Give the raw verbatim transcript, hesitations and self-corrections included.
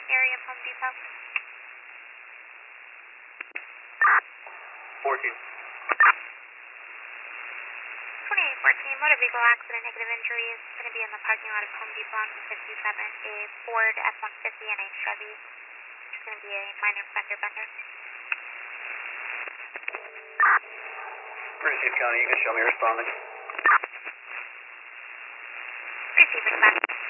area of Home Depot. fourteen. twenty-eight fourteen, motor vehicle accident, negative injury is going to be in the parking lot of Home Depot on fifty-seven, a Ford F one fifty and a Chevy. It's going to be a minor fender bender. Receive County, you can show me responding. Receiving back.